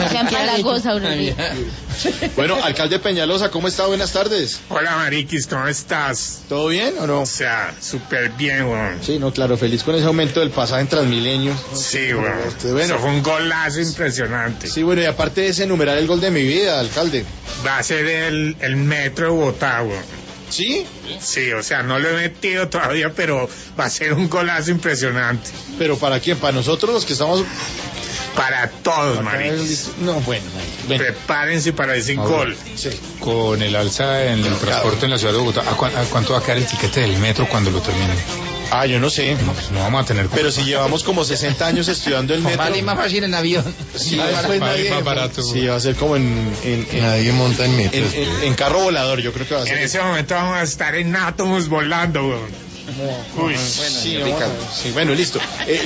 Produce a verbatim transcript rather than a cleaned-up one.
sea empalagosa, Aurelio. Bueno, alcalde Peñalosa, ¿cómo está? Buenas tardes. Hola, Mariquis, ¿cómo estás? ¿Todo bien o no? O sea, súper bien, weón. Sí, no, claro, feliz con ese aumento del pasaje en Transmilenio. Sí, weón. Este, bueno. Eso fue un golazo impresionante. Sí, bueno, y aparte de ese, enumerar el gol de mi vida, alcalde. Va a ser el, el metro de Bogotá, weón. ¿Sí? Sí, o sea, no lo he metido todavía, pero va a ser un golazo impresionante. ¿Pero para quién? ¿Para nosotros los que estamos...? Para todos, Mariquis. No, bueno, bueno. Prepárense para ese gol. Sí. Con el alza en el transporte en la ciudad de Bogotá, ¿a, cu a cuánto va a quedar el tiquete del metro cuando lo termine? Ah, yo no sé. No, pues no vamos a tener... Pero si llevamos como sesenta años estudiando el metro... Vale más fácil en avión. Sí, más, después más, nadie, más barato. Sí, va a ser como en... en, en Nadie monta en metro. en, en, en carro volador, yo creo que va a ser. En ese momento vamos a estar en átomos volando, weón. Uy, sí, vamos a- sí, bueno, listo. Eh,